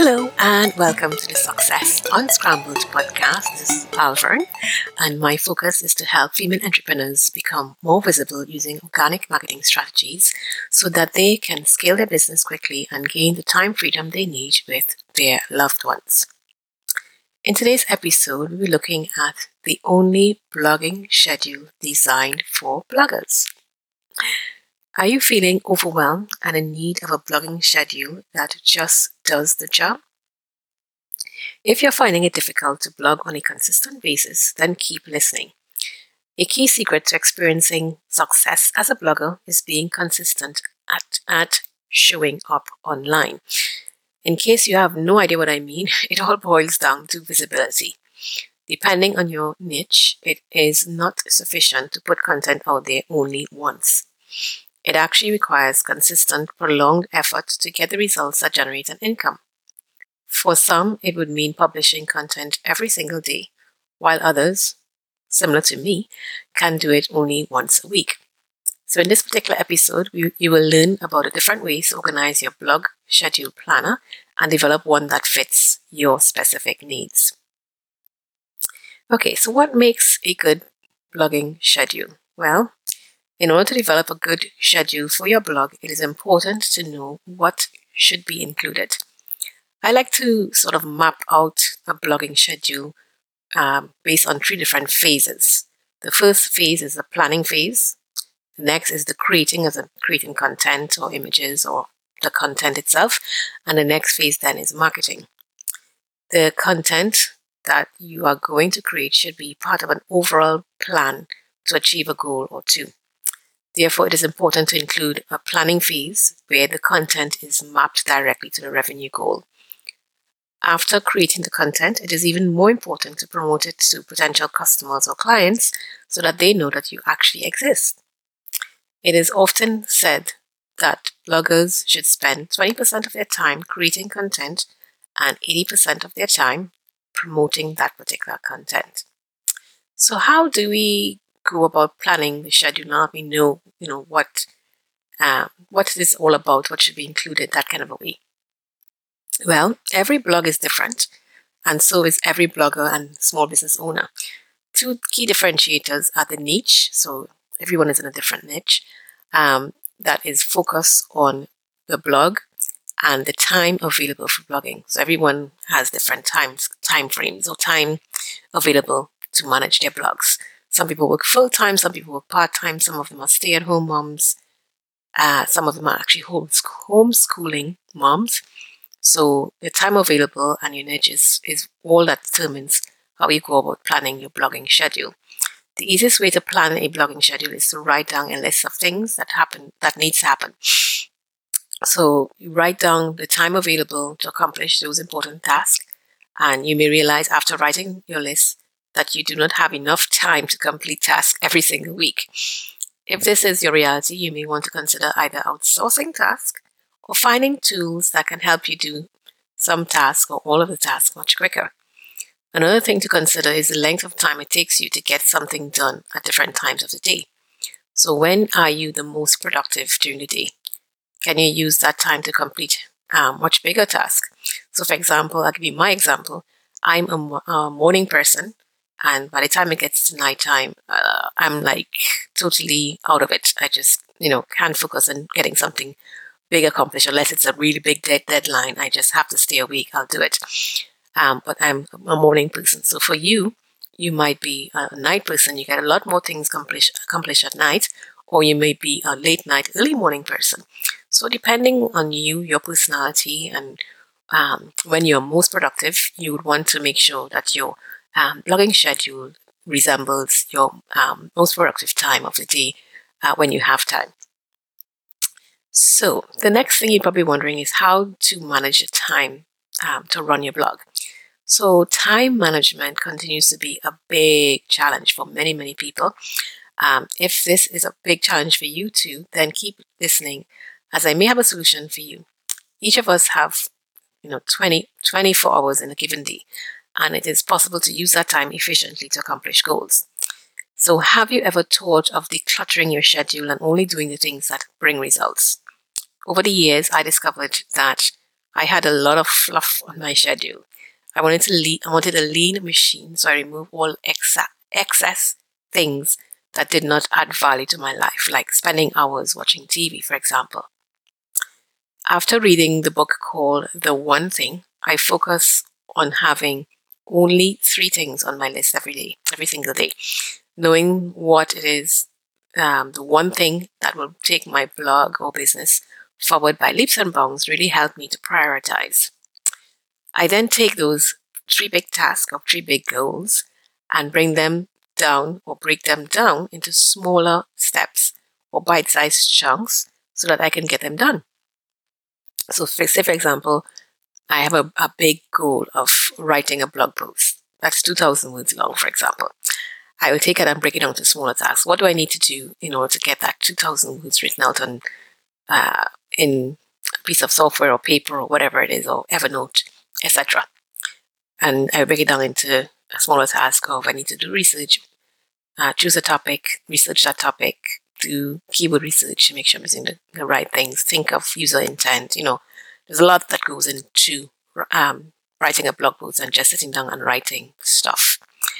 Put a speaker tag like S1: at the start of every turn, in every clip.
S1: Hello and welcome to the Success Unscrambled podcast. This is Alvern, and my focus is to help female entrepreneurs become more visible using organic marketing strategies so that they can scale their business quickly and gain the time freedom they need with their loved ones. In today's episode, we'll be looking at the only blogging schedule designed for bloggers. Are you feeling overwhelmed and in need of a blogging schedule that just does the job? If you're finding it difficult to blog on a consistent basis, then keep listening. A key secret to experiencing success as a blogger is being consistent at showing up online. In case you have no idea what I mean, it all boils down to visibility. Depending on your niche, it is not sufficient to put content out there only once. It actually requires consistent, prolonged effort to get the results that generate an income. For some, it would mean publishing content every single day, while others, similar to me, can do it only once a week. So in this particular episode, you will learn about the different ways to organize your blog schedule planner and develop one that fits your specific needs. Okay, so what makes a good blogging schedule? Well, in order to develop a good schedule for your blog, it is important to know what should be included. I like to sort of map out a blogging schedule based on 3 different phases. The first phase is the planning phase. The next is the creating content or images or the content itself. And the next phase then is marketing. The content that you are going to create should be part of an overall plan to achieve a goal or two. Therefore, it is important to include a planning phase where the content is mapped directly to the revenue goal. After creating the content, it is even more important to promote it to potential customers or clients so that they know that you actually exist. It is often said that bloggers should spend 20% of their time creating content and 80% of their time promoting that particular content. So how do we go about planning the schedule now that we know what it is all about, what should be included, that kind of a way? Well, every blog is different, and so is every blogger and small business owner. 2 key differentiators are the niche, so everyone is in a different niche, that is focused on the blog, and the time available for blogging. So everyone has different time frames or time available to manage their blogs. Some people work full-time, some people work part-time, some of them are stay-at-home moms, some of them are actually homeschooling moms. So the time available and your niche is all that determines how you go about planning your blogging schedule. The easiest way to plan a blogging schedule is to write down a list of things that needs to happen. So you write down the time available to accomplish those important tasks, and you may realize after writing your list that you do not have enough time to complete tasks every single week. If this is your reality, you may want to consider either outsourcing tasks or finding tools that can help you do some tasks or all of the tasks much quicker. Another thing to consider is the length of time it takes you to get something done at different times of the day. So when are you the most productive during the day? Can you use that time to complete much bigger tasks? So for example, I'll give you my example. I'm a morning person, and by the time it gets to nighttime, I'm like totally out of it. I just, can't focus on getting something big accomplished unless it's a really big deadline. I just have to stay awake. I'll do it. But I'm a morning person. So for you, you might be a night person. You get a lot more things accomplished at night, or you may be a late night, early morning person. So depending on you, your personality, and when you're most productive, you would want to make sure that your blogging schedule resembles your most productive time of the day when you have time. So the next thing you're probably wondering is how to manage the time to run your blog. So time management continues to be a big challenge for many, many people. If this is a big challenge for you too, then keep listening, as I may have a solution for you. Each of us have 24 hours in a given day, and it is possible to use that time efficiently to accomplish goals. So have you ever thought of decluttering your schedule and only doing the things that bring results? Over the years, I discovered that I had a lot of fluff on my schedule. I wanted a lean machine, so I removed all excess things that did not add value to my life, like spending hours watching TV, for example. After reading the book called The One Thing, I focus on having only 3 things on my list every day, every single day. Knowing what it is, the one thing that will take my blog or business forward by leaps and bounds really helped me to prioritize. I then take those 3 big tasks or 3 big goals and bring them down or break them down into smaller steps or bite-sized chunks so that I can get them done. So say, for example, I have a big goal of writing a blog post. That's 2,000 words long, for example. I will take it and break it down to smaller tasks. What do I need to do in order to get that 2,000 words written out on in a piece of software or paper or whatever it is, or Evernote, etc. And I break it down into a smaller task of I need to do research, choose a topic, research that topic, do keyword research to make sure I'm using the right things, think of user intent. There's a lot that goes into writing a blog post and just sitting down and writing stuff.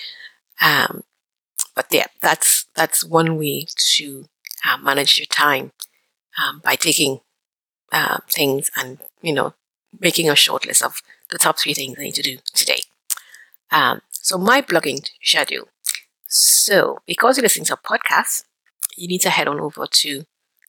S1: But yeah, that's one way to manage your time by taking things and making a short list of the top 3 things I need to do today. So my blogging schedule. So because you're listening to a podcast, you need to head on over to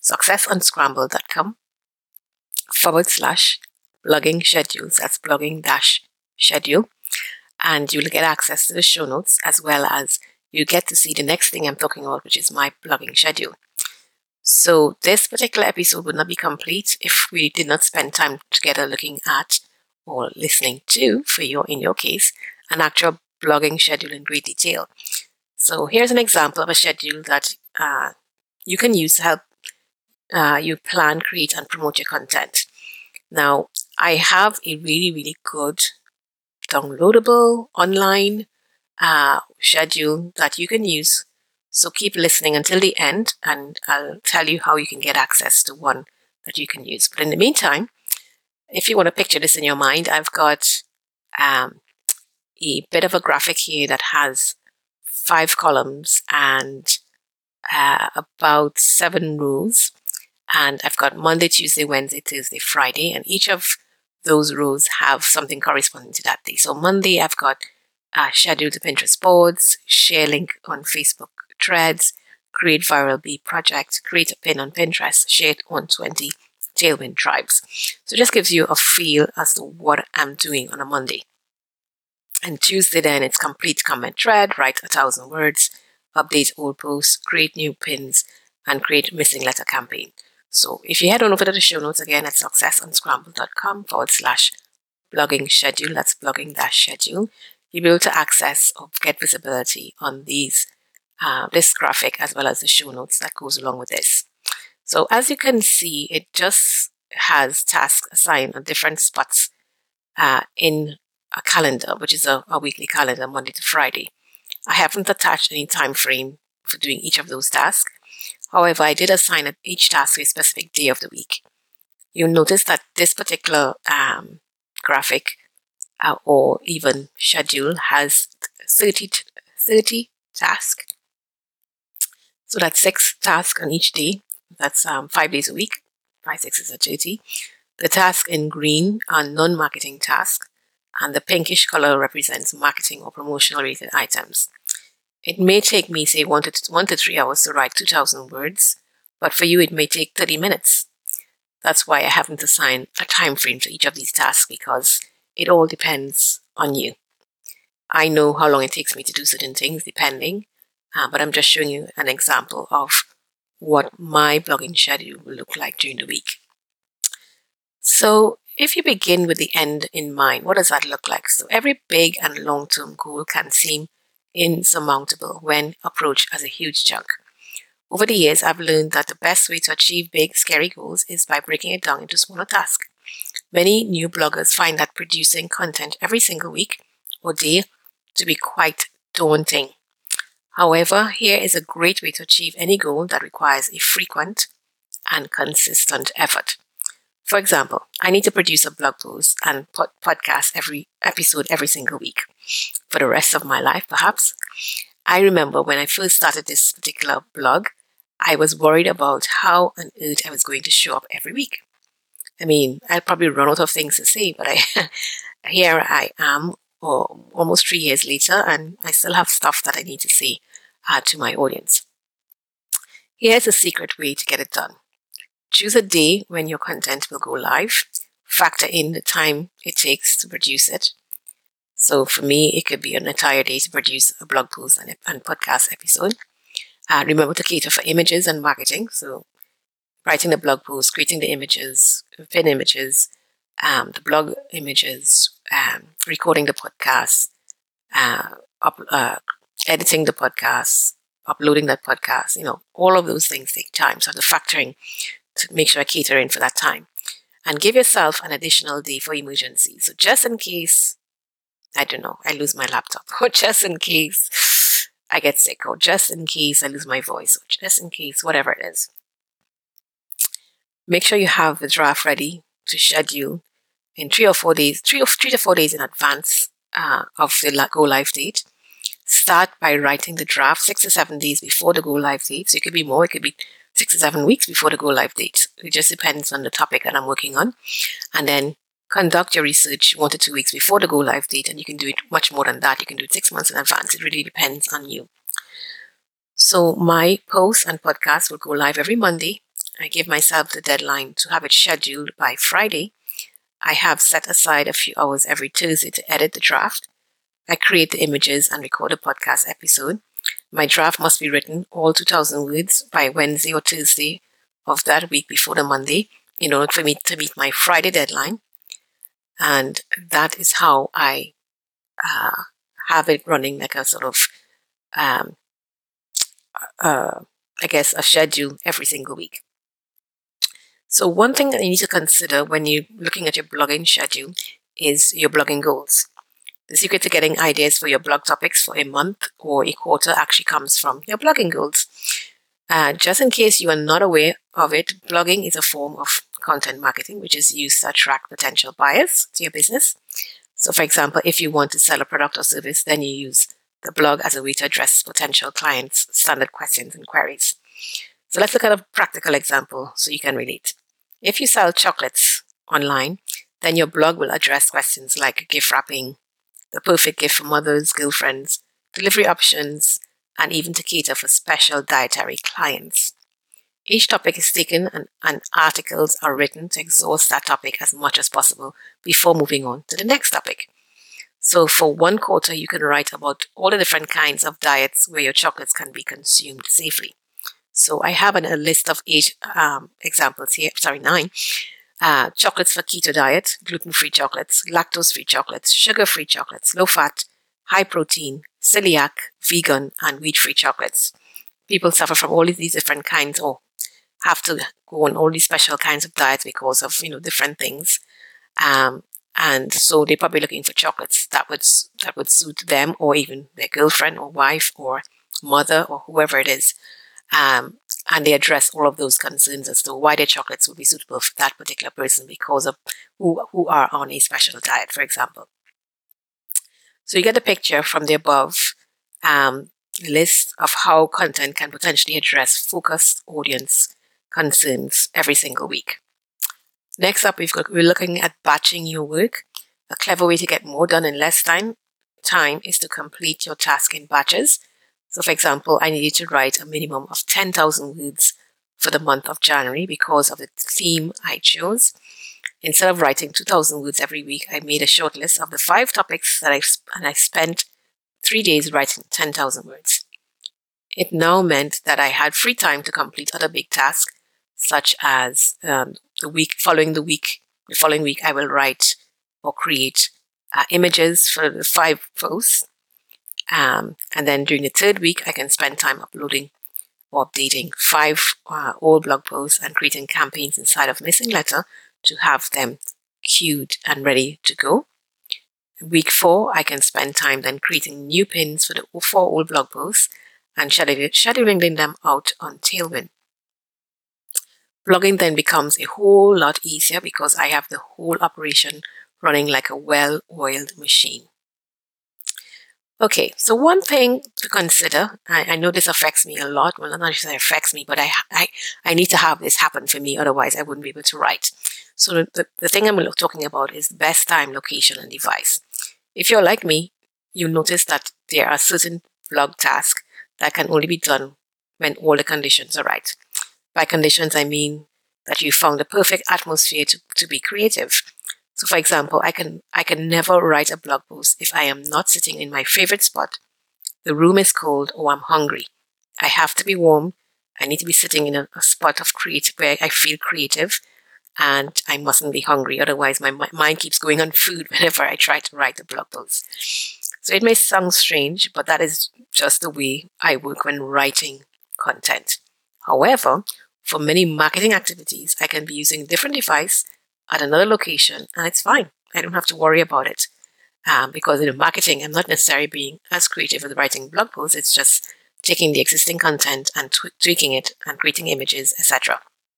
S1: successunscrambled.com/blogging schedules. That's blogging-schedule. And you'll get access to the show notes, as well as you get to see the next thing I'm talking about, which is my blogging schedule. So this particular episode would not be complete if we did not spend time together looking at or listening to, in your case, an actual blogging schedule in great detail. So here's an example of a schedule that you can use to help you plan, create, and promote your content. Now, I have a really, really good downloadable online schedule that you can use. So keep listening until the end, and I'll tell you how you can get access to one that you can use. But in the meantime, if you want to picture this in your mind, I've got a bit of a graphic here that has 5 columns and about 7 rows. And I've got Monday, Tuesday, Wednesday, Thursday, Friday, and each of those rows have something corresponding to that day. So Monday, I've got schedule to Pinterest boards, share link on Facebook threads, create viral bee project, create a pin on Pinterest, share it on 20 Tailwind tribes. So it just gives you a feel as to what I'm doing on a Monday. And Tuesday, then it's complete comment thread, write 1,000 words, update old posts, create new pins, and create missing letter campaign. So if you head on over to the show notes again at successunscrambled.com/blogging schedule, that's blogging-schedule, you'll be able to access or get visibility on this graphic as well as the show notes that goes along with this. So as you can see, it just has tasks assigned on different spots in a calendar, which is a weekly calendar, Monday to Friday. I haven't attached any time frame for doing each of those tasks. However, I did assign each task to a specific day of the week. You'll notice that this particular graphic or even schedule has 30 tasks. So that's 6 tasks on each day. That's 5 days a week. 5, 6 is 30. The tasks in green are non-marketing tasks, and the pinkish color represents marketing or promotional related items. It may take me, say, 1 to 3 hours to write 2,000 words, but for you it may take 30 minutes. That's why I haven't assigned a time frame to each of these tasks, because it all depends on you. I know how long it takes me to do certain things depending, but I'm just showing you an example of what my blogging schedule will look like during the week. So if you begin with the end in mind, what does that look like? So every big and long-term goal can seem insurmountable when approached as a huge chunk. Over the years, I've learned that the best way to achieve big, scary goals is by breaking it down into smaller tasks. Many new bloggers find that producing content every single week or day to be quite daunting. However, here is a great way to achieve any goal that requires a frequent and consistent effort. For example, I need to produce a blog post and podcast every episode every single week for the rest of my life, perhaps. I remember when I first started this particular blog, I was worried about how on earth I was going to show up every week. I mean, I'd probably run out of things to say, but here I am, almost 3 years later, and I still have stuff that I need to say to my audience. Here's a secret way to get it done. Choose a day when your content will go live. Factor in the time it takes to produce it. So for me, it could be an entire day to produce a blog post and podcast episode. Remember to cater for images and marketing. So writing the blog post, creating the images, pin images, the blog images, recording the podcast, editing the podcast, uploading that podcast. All of those things take time. So the factoring to make sure I cater in for that time. And give yourself an additional day for emergencies. So just in case, I don't know, I lose my laptop, or just in case I get sick, or just in case I lose my voice, or just in case, whatever it is. Make sure you have the draft ready to schedule in 3 to 4 days in advance of the go live date. Start by writing the draft 6 to 7 days before the go live date. So it could be more, it could be 6 to 7 weeks before the go live date. It just depends on the topic that I'm working on. And then conduct your research 1 to 2 weeks before the go live date, and you can do it much more than that. You can do it 6 months in advance. It really depends on you. So my posts and podcasts will go live every Monday. I give myself the deadline to have it scheduled by Friday. I have set aside a few hours every Thursday to edit the draft. I create the images and record a podcast episode. My draft must be written, all 2,000 words, by Wednesday or Thursday of that week before the Monday, in order for me to meet my Friday deadline. And that is how I have it running like a sort of, a schedule every single week. So one thing that you need to consider when you're looking at your blogging schedule is your blogging goals. The secret to getting ideas for your blog topics for a month or a quarter actually comes from your blogging goals. Just in case you are not aware of it, blogging is a form of content marketing, which is used to attract potential buyers to your business. So for example, if you want to sell a product or service, then you use the blog as a way to address potential clients' standard questions and queries. So let's look at a practical example so you can relate. If you sell chocolates online, then your blog will address questions like gift wrapping, the perfect gift for mothers, girlfriends, delivery options, and even to cater for special dietary clients. Each topic is taken and articles are written to exhaust that topic as much as possible before moving on to the next topic. So for 1 quarter, you can write about all the different kinds of diets where your chocolates can be consumed safely. So I have a list of 8 examples here, 9. Chocolates for keto diet, gluten-free chocolates, lactose-free chocolates, sugar-free chocolates, low-fat, high-protein, celiac, vegan, and wheat-free chocolates. People suffer from all of these different kinds or have to go on all these special kinds of diets because of, different things. And so they're probably looking for chocolates that would suit them or even their girlfriend or wife or mother or whoever it is. And they address all of those concerns as to why their chocolates would be suitable for that particular person because of who are on a special diet, for example. So you get a picture from the above list of how content can potentially address focused audience concerns every single week. Next up, we're looking at batching your work. A clever way to get more done in less time is to complete your task in batches. So for example, I needed to write a minimum of 10,000 words for the month of January because of the theme I chose. Instead of writing 2,000 words every week, I made a short list of the 5 topics that I spent 3 days writing 10,000 words. It now meant that I had free time to complete other big tasks, such as the following week I will write or create images for the 5 posts. And then during the 3rd week, I can spend time uploading or updating 5 old blog posts and creating campaigns inside of Missing Letter to have them queued and ready to go. Week 4, I can spend time then creating new pins for the 4 old blog posts and scheduling them out on Tailwind. Blogging then becomes a whole lot easier because I have the whole operation running like a well-oiled machine. Okay, so one thing to consider, I know this affects me a lot. Well, not necessarily affects me, but I need to have this happen for me, otherwise I wouldn't be able to write. So the thing I'm talking about is best time, location, and device. If you're like me, you notice that there are certain blog tasks that can only be done when all the conditions are right. By conditions, I mean that you found the perfect atmosphere to be creative. So for example, I can never write a blog post if I am not sitting in my favorite spot. The room is cold or I'm hungry. I have to be warm. I need to be sitting in a spot of creative where I feel creative, and I mustn't be hungry. Otherwise, my mind keeps going on food whenever I try to write a blog post. So it may sound strange, but that is just the way I work when writing content. However, for many marketing activities, I can be using a different device at another location, and it's fine. I don't have to worry about it. Because in marketing, I'm not necessarily being as creative as writing blog posts. It's just taking the existing content and tweaking it and creating images, etc.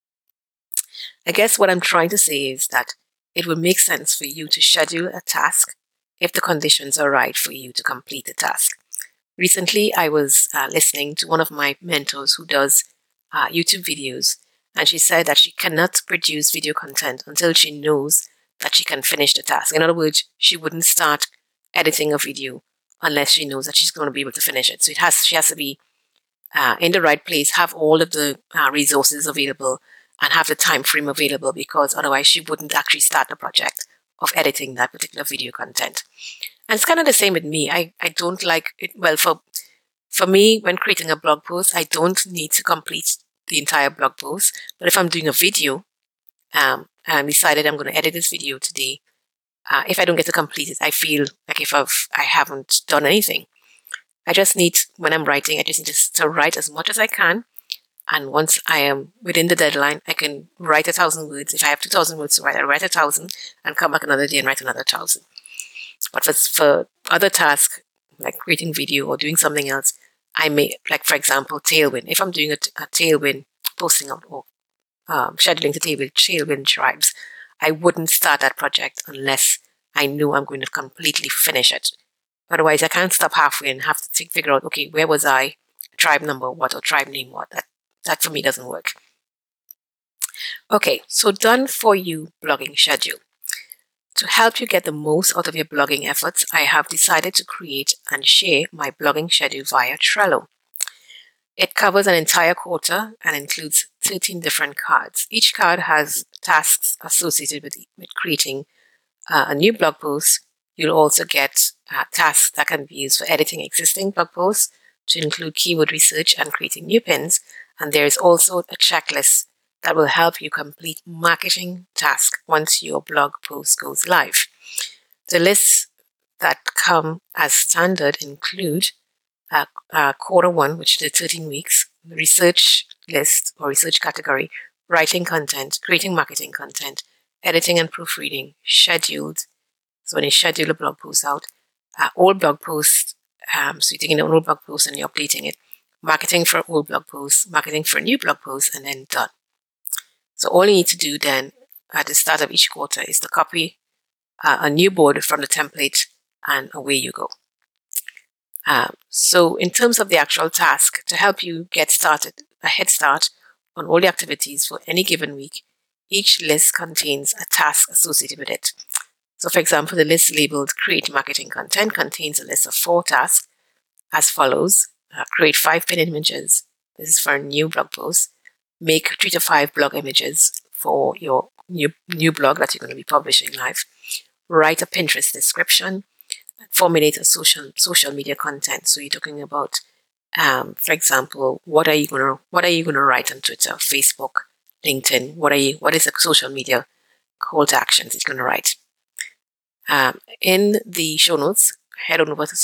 S1: I guess what I'm trying to say is that it would make sense for you to schedule a task if the conditions are right for you to complete the task. Recently, I was listening to one of my mentors who does YouTube videos, and she said that she cannot produce video content until she knows that she can finish the task. In other words, she wouldn't start editing a video unless she knows that she's going to be able to finish it. So she has to be in the right place, have all of the resources available, and have the time frame available, because otherwise she wouldn't actually start the project of editing that particular video content. And it's kind of the same with me. I don't like it. Well, for me, when creating a blog post, I don't need to complete the entire blog post. But if I'm doing a video, and I'm decided I'm going to edit this video today, if I don't get to complete it, I feel like I haven't done anything. I just need, when I'm writing, I just need to write as much as I can. And once I am within the deadline, I can write 1,000 words. If I have 2,000 words to write, I write 1,000 and come back another day and write another 1,000. But for other tasks, like creating video or doing something else, I may, like for example, Tailwind. If I'm doing a Tailwind posting or scheduling to Tailwind tribes, I wouldn't start that project unless I know I'm going to completely finish it. Otherwise, I can't stop halfway and have to figure out, okay, where was I? Tribe number what or tribe name what? That for me doesn't work. Okay, so done for you blogging schedule. To help you get the most out of your blogging efforts, I have decided to create and share my blogging schedule via Trello. It covers an entire quarter and includes 13 different cards. Each card has tasks associated with creating a new blog post. You'll also get tasks that can be used for editing existing blog posts, to include keyword research and creating new pins. And there is also a checklist that will help you complete marketing tasks once your blog post goes live. The lists that come as standard include quarter one, which is the 13 weeks, research list or research category, writing content, creating marketing content, editing and proofreading, scheduled. So when you schedule a blog post out, old blog posts, so you're taking an old blog post and you're updating it, marketing for old blog posts, marketing for a new blog post, and then done. So all you need to do then at the start of each quarter is to copy a new board from the template, and away you go. So in terms of the actual task, to help you get started, a head start on all the activities for any given week, each list contains a task associated with it. So for example, the list labeled Create Marketing Content contains a list of 4 tasks as follows. Create 5 pin images. This is for a new blog post. Make 3 to 5 blog images for your new blog that you're going to be publishing live. Write a Pinterest description. Formulate a social media content. So you're talking about, for example, what are you going to write on Twitter, Facebook, LinkedIn? What is a social media call to actions that you're going to write? In the show notes, head on over to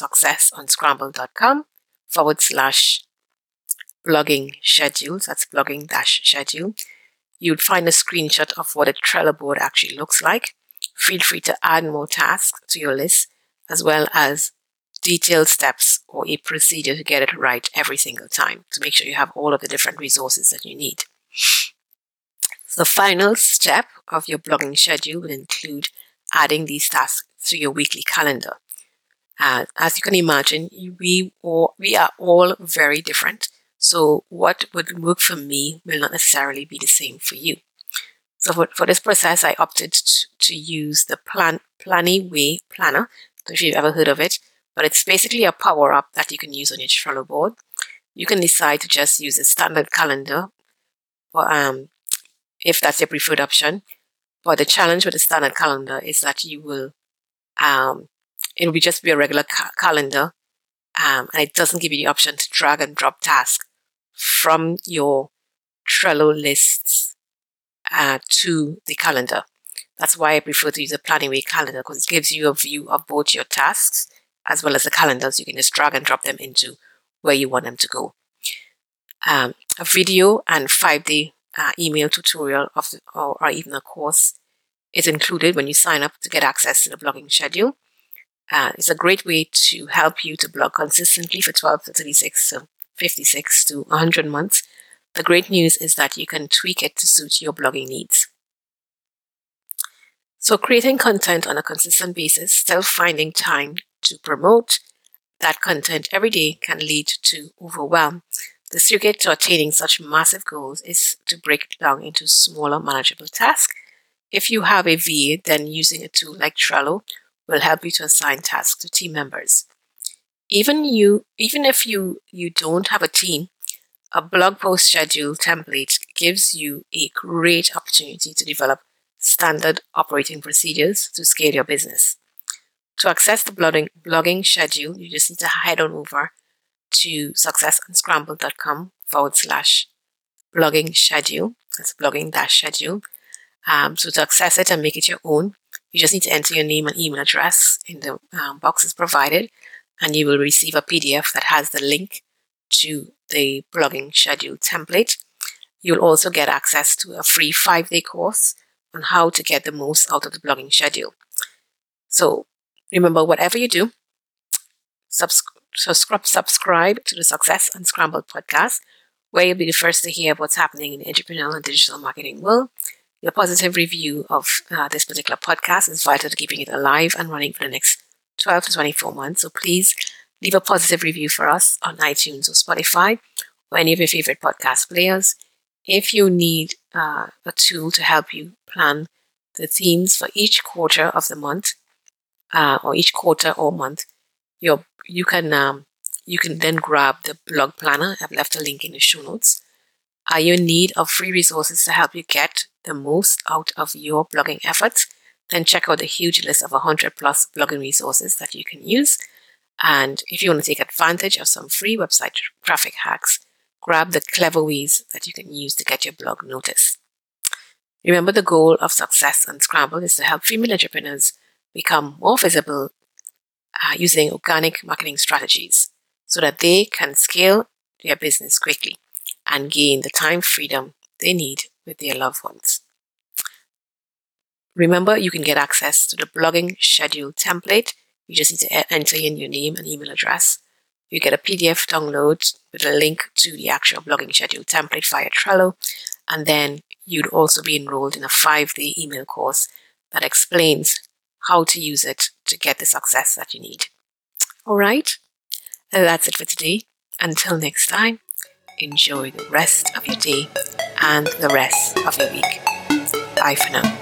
S1: successunscramble.com/blogging schedules. That's blogging-schedule. You'd find a screenshot of what a Trello board actually looks like. Feel free to add more tasks to your list, as well as detailed steps or a procedure to get it right every single time, to make sure you have all of the different resources that you need. The final step of your blogging schedule will include adding these tasks to your weekly calendar. As you can imagine, we are all very different. So what would work for me will not necessarily be the same for you. So for this process, I opted to use the Planiway Planner. I don't know if you've ever heard of it, but it's basically a power-up that you can use on your Trello board. You can decide to just use a standard calendar, or, if that's your preferred option. But the challenge with the standard calendar is that you will, it'll just be a regular calendar, and it doesn't give you the option to drag and drop tasks from your Trello lists to the calendar. That's why I prefer to use a Planiway calendar, because it gives you a view of both your tasks as well as the calendars. You can just drag and drop them into where you want them to go. A video and 5-day email tutorial or even a course is included when you sign up to get access to the blogging schedule. It's a great way to help you to blog consistently for 12 to 36 to 56 to 100 months. The great news is that you can tweak it to suit your blogging needs. So creating content on a consistent basis, still finding time to promote that content every day can lead to overwhelm. The secret to attaining such massive goals is to break it down into smaller, manageable tasks. If you have a VA, then using a tool like Trello will help you to assign tasks to team members. Even if you don't have a team, a blog post schedule template gives you a great opportunity to develop standard operating procedures to scale your business. To access the blogging schedule, you just need to head on over to successunscrambled.com/blogging schedule. That's blogging-schedule. So to access it and make it your own, you just need to enter your name and email address in the boxes provided, and you will receive a PDF that has the link to the blogging schedule template. You'll also get access to a free 5-day course on how to get the most out of the blogging schedule. So remember, whatever you do, subscribe to the Success Unscrambled podcast, where you'll be the first to hear what's happening in the entrepreneurial and digital marketing world. Your positive review of this particular podcast is vital to keeping it alive and running for the next 12 to 24 months. So please leave a positive review for us on iTunes or Spotify or any of your favorite podcast players. If you need a tool to help you plan the themes for each quarter of the month, or each quarter or month, you can then grab the blog planner. I've left a link in the show notes. Are you in need of free resources to help you get the most out of your blogging efforts? Then check out the huge list of 100 plus blogging resources that you can use. And if you want to take advantage of some free website traffic hacks, grab the clever ways that you can use to get your blog noticed. Remember, the goal of Success Unscrambled is to help female entrepreneurs become more visible using organic marketing strategies so that they can scale their business quickly and gain the time freedom they need with their loved ones. Remember, you can get access to the blogging schedule template. You just need to enter in your name and email address. You get a PDF download with a link to the actual blogging schedule template via Trello. And then you'd also be enrolled in a 5-day email course that explains how to use it to get the success that you need. All right, and that's it for today. Until next time, enjoy the rest of your day and the rest of your week. Bye for now.